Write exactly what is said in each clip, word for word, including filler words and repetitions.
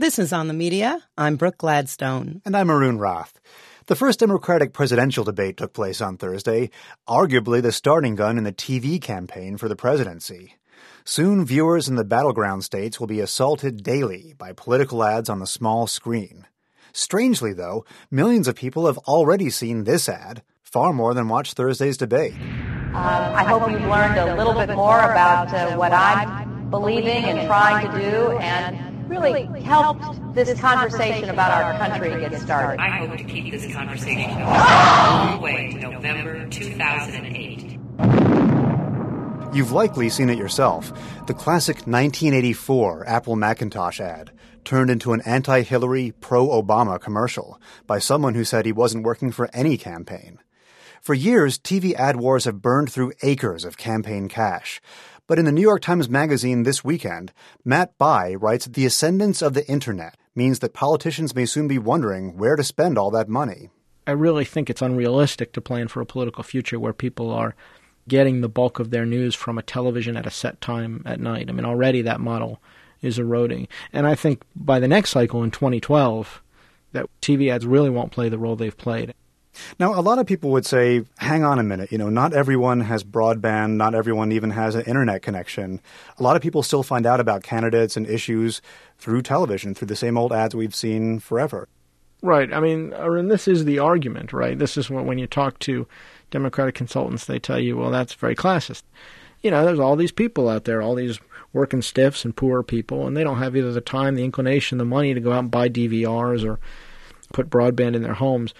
This is On the Media. I'm Brooke Gladstone. And I'm Arun Roth. The first Democratic presidential debate took place on Thursday, arguably the starting gun in the T V campaign for the presidency. Soon, viewers in the battleground states will be assaulted daily by political ads on the small screen. Strangely, though, millions of people have already seen this ad, far more than watched Thursday's debate. Um, I hope you've learned a little bit more about uh, what I'm believing and trying to do, and really helped this conversation about our country get started. I hope to keep this conversation going all the way to November two thousand eight. You've likely seen it yourself. The classic nineteen eighty-four Apple Macintosh ad turned into an anti-Hillary, pro-Obama commercial by someone who said he wasn't working for any campaign. For years, T V ad wars have burned through acres of campaign cash. But in the New York Times Magazine this weekend, Matt Bai writes that the ascendance of the Internet means that politicians may soon be wondering where to spend all that money. I really think it's unrealistic to plan for a political future where people are getting the bulk of their news from a television at a set time at night. I mean, already that model is eroding. And I think by the next cycle in twenty twelve, that T V ads really won't play the role they've played. Now, a lot of people would say, hang on a minute, you know, not everyone has broadband, not everyone even has an internet connection. A lot of people still find out about candidates and issues through television, through the same old ads we've seen forever. Right. I mean, and this is the argument, right? This is what, when you talk to Democratic consultants, they tell you, well, that's very classist. You know, there's all these people out there, all these working stiffs and poor people, and they don't have either the time, the inclination, the money to go out and buy D V Rs or put broadband in their homes.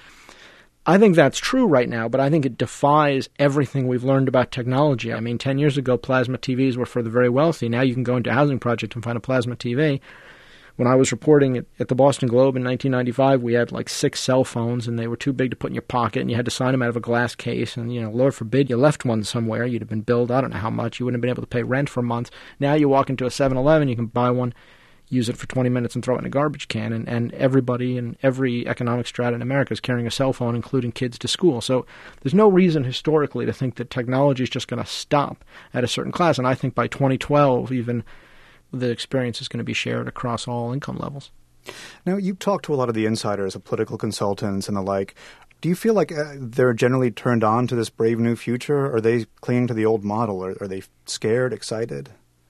I think that's true right now, but I think it defies everything we've learned about technology. I mean, ten years ago, plasma T Vs were for the very wealthy. Now you can go into a housing project and find a plasma T V. When I was reporting at, at the Boston Globe in nineteen ninety-five, we had like six cell phones, and they were too big to put in your pocket, and you had to sign them out of a glass case. And, you know, Lord forbid you left one somewhere. You'd have been billed, I don't know how much. You wouldn't have been able to pay rent for months. Now you walk into a seven eleven, you can buy one, use it for twenty minutes and throw it in a garbage can, and, and everybody in every economic strata in America is carrying a cell phone, including kids to school. So there's no reason historically to think that technology is just going to stop at a certain class, and I think by twenty twelve even the experience is going to be shared across all income levels. Now, you talk to a lot of the insiders, of political consultants and the like. Do you feel like uh, they're generally turned on to this brave new future? Or are they clinging to the old model? Or are they scared, excited?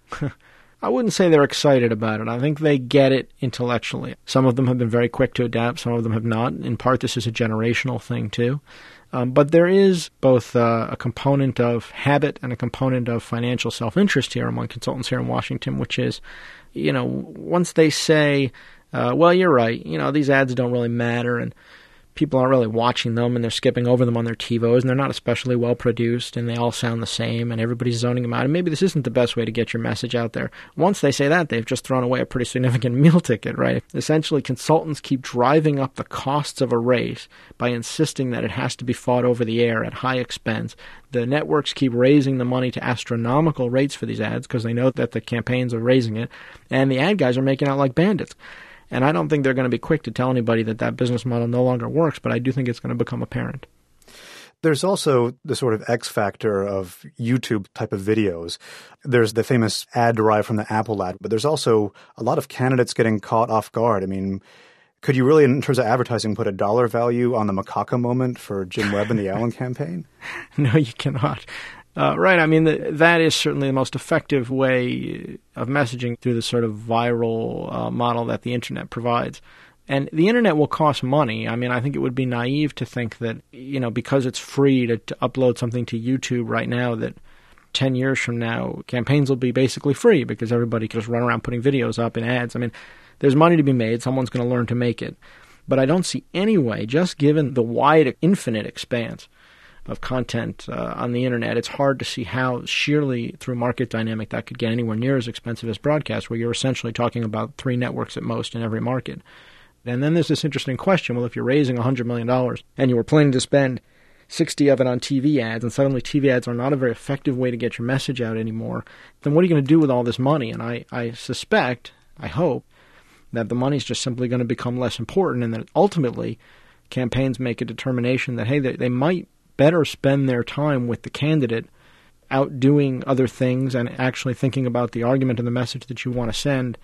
I wouldn't say they're excited about it. I think they get it intellectually. Some of them have been very quick to adapt. Some of them have not. In part, this is a generational thing, too. Um, but there is both uh, a component of habit and a component of financial self-interest here among consultants here in Washington, which is, you know, once they say, uh, well, you're right, you know, these ads don't really matter, and people aren't really watching them, and they're skipping over them on their TiVos, and they're not especially well produced, and they all sound the same, and everybody's zoning them out, and maybe this isn't the best way to get your message out there. Once they say that, they've just thrown away a pretty significant meal ticket, right? Essentially, consultants keep driving up the costs of a race by insisting that it has to be fought over the air at high expense. The networks keep raising the money to astronomical rates for these ads because they know that the campaigns are raising it, and the ad guys are making out like bandits. And I don't think they're going to be quick to tell anybody that that business model no longer works, but I do think it's going to become apparent. There's also the sort of X factor of YouTube type of videos. There's the famous ad derived from the Apple ad, but there's also a lot of candidates getting caught off guard. I mean, could you really, in terms of advertising, put a dollar value on the macaca moment for Jim Webb and the Allen campaign? No, you cannot. Uh, right. I mean, the, that is certainly the most effective way of messaging through the sort of viral uh, model that the Internet provides. And the Internet will cost money. I mean, I think it would be naive to think that, you know, because it's free to, to upload something to YouTube right now, that ten years from now, campaigns will be basically free because everybody can just run around putting videos up in ads. I mean, there's money to be made. Someone's going to learn to make it. But I don't see any way, just given the wide, infinite expanse of content uh, on the Internet, it's hard to see how sheerly through market dynamic that could get anywhere near as expensive as broadcast, where you're essentially talking about three networks at most in every market. And then there's this interesting question, well, if you're raising one hundred million dollars and you were planning to spend sixty of it on T V ads, and suddenly T V ads are not a very effective way to get your message out anymore, then what are you going to do with all this money? And I, I suspect, I hope, that the money's just simply going to become less important, and that ultimately campaigns make a determination that, hey, they, they might better spend their time with the candidate out doing other things and actually thinking about the argument and the message that you want to send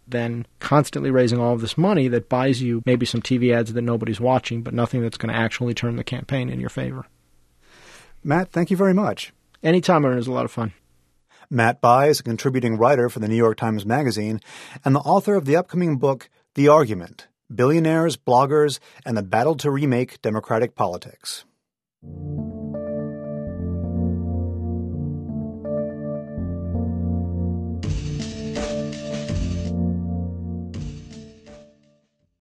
than constantly raising all of this money that buys you maybe some T V ads that nobody's watching, but nothing that's going to actually turn the campaign in your favor. Matt, thank you very much. Anytime, Aaron, is a lot of fun. Matt Bai is a contributing writer for the New York Times Magazine and the author of the upcoming book, The Argument, Billionaires, Bloggers, and the Battle to Remake Democratic Politics.